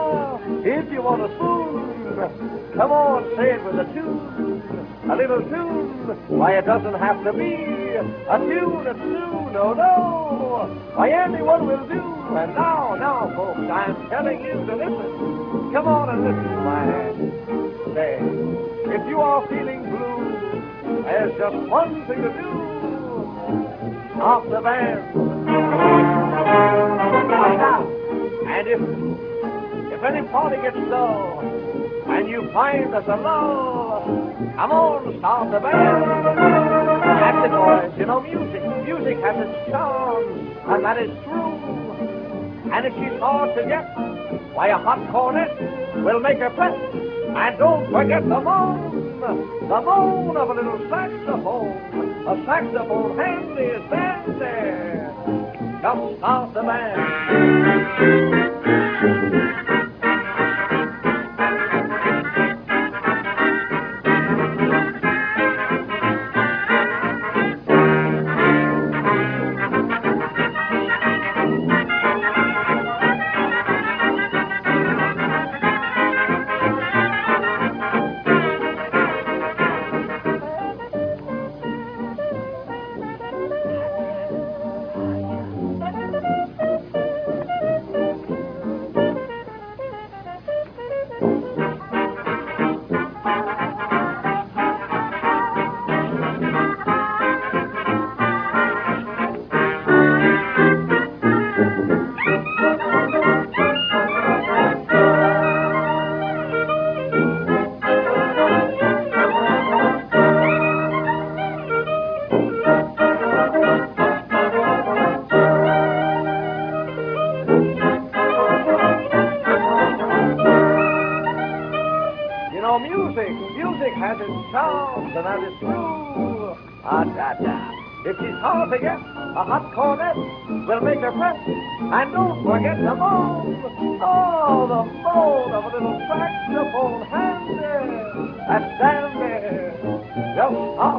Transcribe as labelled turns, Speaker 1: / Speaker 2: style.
Speaker 1: if you want a spoon, come on, say it with a tune. A little tune, why it doesn't have to be a tune, a tune, no, no. Why anyone will do. And now, folks, I'm telling you to listen. Come on and listen, my say. If you are feeling blue, there's just one thing to do. Stop the band. And if any party gets dull, and you find there's a lull, come on, start the band. That's it, boys. You know, music has its charms, and that is true. And if she's hard to get, why a hot cornet will make her fret. And don't forget the moan of a little saxophone. A saxophone handy is there. Just start the band. Music has its charms, and that is true. Ah-da-da. If she's hard to get, a hot cornet will make her fret. And don't forget the moan, oh, the moan of a little saxophone handy. That's dandy. Just